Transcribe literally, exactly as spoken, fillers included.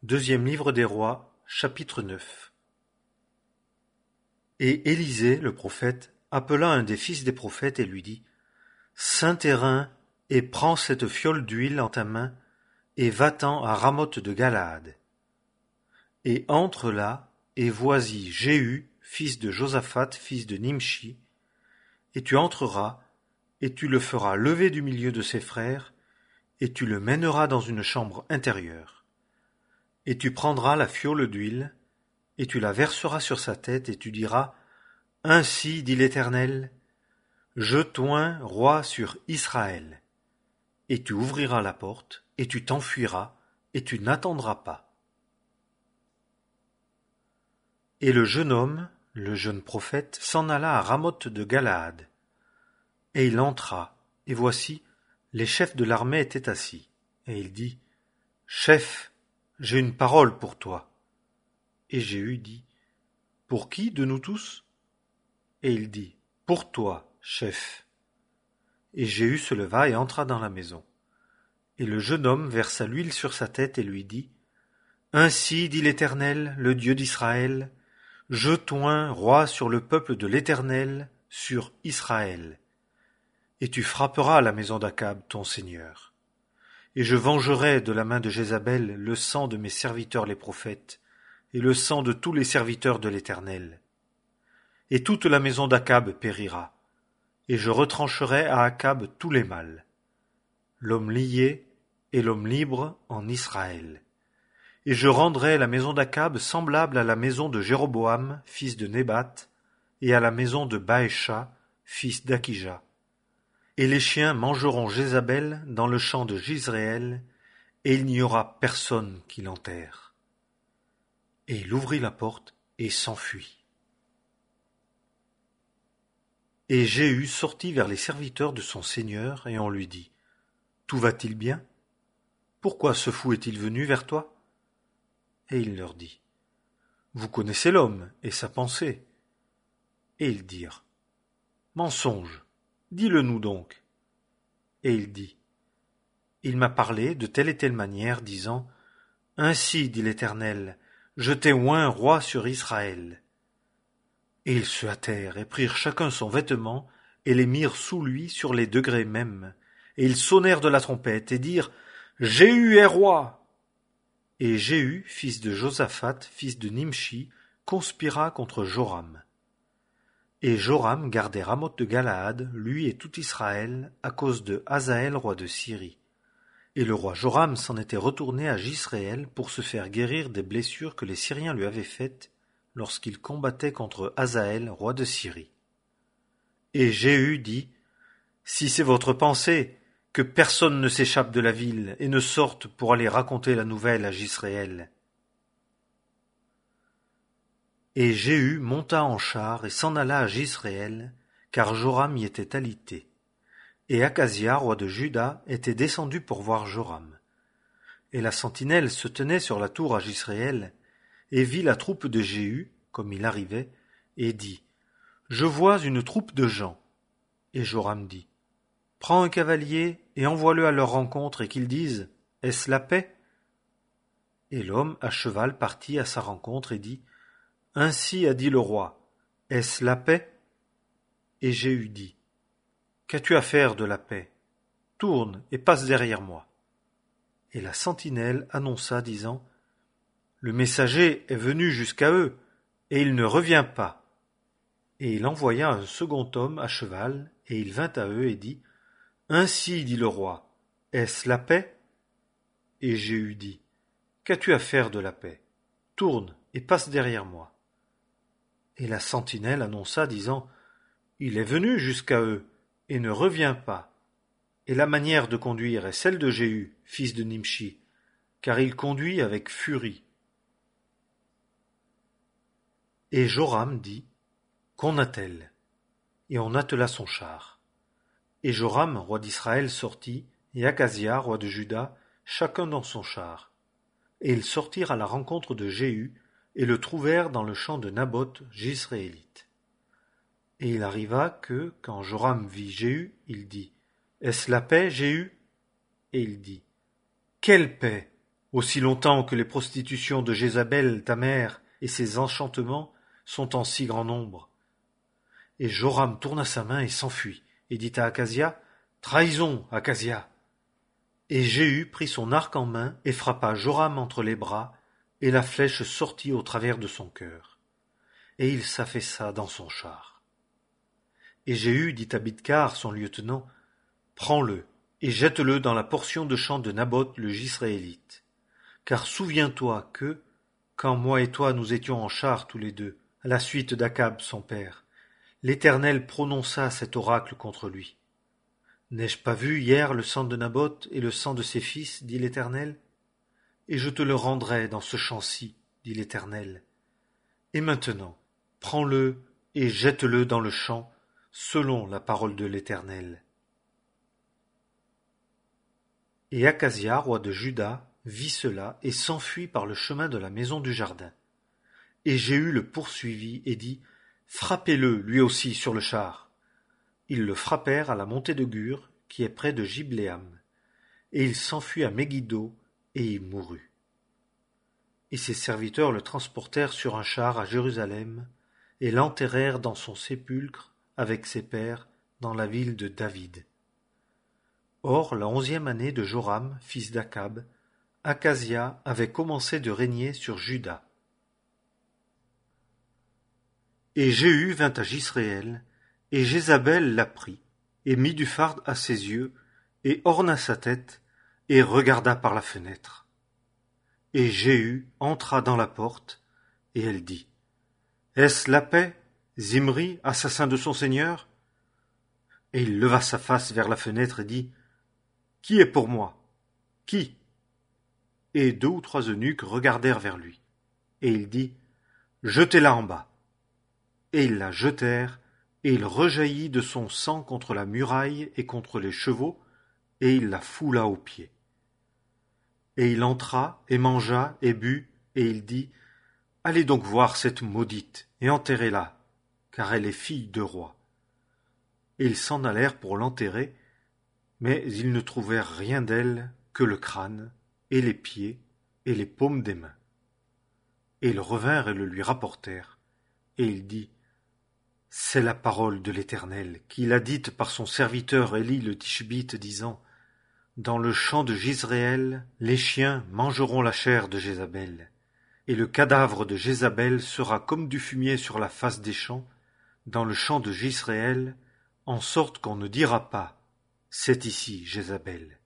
Deuxième livre des Rois, chapitre neuf. Et Élisée, le prophète, appela un des fils des prophètes et lui dit : Saint-Terrain, et prends cette fiole d'huile en ta main, et va-t'en à Ramoth de Galaad. Et entre là, et vois-y Jéhu, fils de Josaphat, fils de Nimshi, et tu entreras, et tu le feras lever du milieu de ses frères, et tu le mèneras dans une chambre intérieure. Et tu prendras la fiole d'huile, et tu la verseras sur sa tête, et tu diras : Ainsi dit l'Éternel, je t'oins roi sur Israël. Et tu ouvriras la porte, et tu t'enfuiras, et tu n'attendras pas. Et le jeune homme, le jeune prophète, s'en alla à Ramoth de Galaad. Et il entra, et voici, les chefs de l'armée étaient assis. Et il dit : Chef, j'ai une parole pour toi. Et Jéhu dit : Pour qui de nous tous ? Et il dit : Pour toi, chef. Et Jéhu se leva et entra dans la maison. Et le jeune homme versa l'huile sur sa tête et lui dit : Ainsi dit l'Éternel, le Dieu d'Israël, je t'oins roi sur le peuple de l'Éternel, sur Israël. Et tu frapperas la maison d'Akab, ton seigneur. Et je vengerai de la main de Jézabel le sang de mes serviteurs les prophètes, et le sang de tous les serviteurs de l'Éternel. Et toute la maison d'Akab périra, et je retrancherai à Akab tous les mâles, l'homme lié et l'homme libre en Israël. Et je rendrai la maison d'Akab semblable à la maison de Jéroboam, fils de Nébat, et à la maison de Baécha, fils d'Akija. Et les chiens mangeront Jézabel dans le champ de Jizréel, et il n'y aura personne qui l'enterre. Et il ouvrit la porte et s'enfuit. Et Jéhu sortit vers les serviteurs de son seigneur, et on lui dit : Tout va-t-il bien ? Pourquoi ce fou est-il venu vers toi ? Et il leur dit : Vous connaissez l'homme et sa pensée. Et ils dirent : Mensonge, dis-le-nous donc. Et il dit : Il m'a parlé de telle et telle manière, disant : Ainsi dit l'Éternel, je t'ai oint roi sur Israël. Et ils se hâtèrent et prirent chacun son vêtement et les mirent sous lui sur les degrés mêmes. Et ils sonnèrent de la trompette et dirent : Jéhu est roi. Et Jéhu, fils de Josaphat, fils de Nimshi, conspira contre Joram. Et Joram gardait Ramoth de Galaad, lui et tout Israël, à cause de Hazaël, roi de Syrie. Et le roi Joram s'en était retourné à Jizréel pour se faire guérir des blessures que les Syriens lui avaient faites lorsqu'il combattait contre Hazaël, roi de Syrie. Et Jéhu dit : Si c'est votre pensée, que personne ne s'échappe de la ville et ne sorte pour aller raconter la nouvelle à Jizréel. Et Jéhu monta en char et s'en alla à Jizréel, car Joram y était alité. Et Akazia, roi de Juda, était descendu pour voir Joram. Et la sentinelle se tenait sur la tour à Jizréel, et vit la troupe de Jéhu, comme il arrivait, et dit : Je vois une troupe de gens. Et Joram dit : Prends un cavalier et envoie-le à leur rencontre et qu'ils disent : Est-ce la paix ? Et l'homme à cheval partit à sa rencontre et dit : Ainsi a dit le roi, est-ce la paix ? Et Jéhu dit : Qu'as-tu à faire de la paix ? Tourne et passe derrière moi. Et la sentinelle annonça, disant : Le messager est venu jusqu'à eux, et il ne revient pas. Et il envoya un second homme à cheval, et il vint à eux et dit : Ainsi dit le roi, est-ce la paix ? Et Jéhu dit : Qu'as-tu à faire de la paix ? Tourne et passe derrière moi. Et la sentinelle annonça, disant : Il est venu jusqu'à eux, et ne revient pas. Et la manière de conduire est celle de Jéhu, fils de Nimshi, car il conduit avec furie. Et Joram dit : Qu'on attelle ? Et on attela son char. Et Joram, roi d'Israël, sortit, et Akazia, roi de Juda, chacun dans son char. Et ils sortirent à la rencontre de Jéhu, et le trouvèrent dans le champ de Naboth, Jizréélite. Et il arriva que, quand Joram vit Jéhu, il dit : Est-ce la paix, Jéhu ? Et il dit : Quelle paix ? aussi longtemps que les prostitutions de Jézabel ta mère et ses enchantements sont en si grand nombre. Et Joram tourna sa main et s'enfuit, et dit à Akazia, Trahison, Akazia. Et Jéhu prit son arc en main et frappa Joram entre les bras, et la flèche sortit au travers de son cœur. Et il s'affaissa dans son char. Et Jéhu dit à Bidkar, son lieutenant, Prends-le, et jette-le dans la portion de champ de Naboth le Jisraélite. Car souviens-toi que, quand moi et toi nous étions en char tous les deux, à la suite d'Akab son père, l'Éternel prononça cet oracle contre lui. N'ai-je pas vu hier le sang de Naboth et le sang de ses fils, dit l'Éternel? Et je te le rendrai dans ce champ-ci, dit l'Éternel. Et maintenant, prends-le et jette-le dans le champ, selon la parole de l'Éternel. Et Akazia, roi de Juda, vit cela et s'enfuit par le chemin de la maison du jardin. Et Jéhu le poursuivit et dit, Frappez-le, lui aussi, sur le char. Ils le frappèrent à la montée de Gur, qui est près de Gibléam. Et il s'enfuit à Megiddo, et y mourut. Et ses serviteurs le transportèrent sur un char à Jérusalem, et l'enterrèrent dans son sépulcre, avec ses pères, dans la ville de David. Or, la onzième année de Joram, fils d'Akab, Akazia avait commencé de régner sur Juda. Et Jéhu vint à Jisréel, et Jézabel l'apprit, et mit du fard à ses yeux, et orna sa tête, et regarda par la fenêtre. Et Jéhu entra dans la porte, et elle dit, Est-ce la paix, Zimri, assassin de son seigneur? Et il leva sa face vers la fenêtre et dit, Qui est pour moi? Qui? Et deux ou trois eunuques regardèrent vers lui. Et il dit, Jetez-la en bas. Et ils la jetèrent, et il rejaillit de son sang contre la muraille et contre les chevaux, et il la foula aux pieds. Et il entra, et mangea, et but, et il dit, Allez donc voir cette maudite, et enterrez-la, car elle est fille de roi. Et ils s'en allèrent pour l'enterrer, mais ils ne trouvèrent rien d'elle que le crâne, et les pieds, et les paumes des mains. Et ils revinrent et le lui rapportèrent, et il dit, C'est la parole de l'Éternel, qu'il a dite par son serviteur Élie le Tishbite, disant, Dans le champ de Jisréel, les chiens mangeront la chair de Jézabel, et le cadavre de Jézabel sera comme du fumier sur la face des champs, dans le champ de Jisréel, en sorte qu'on ne dira pas, C'est ici Jézabel.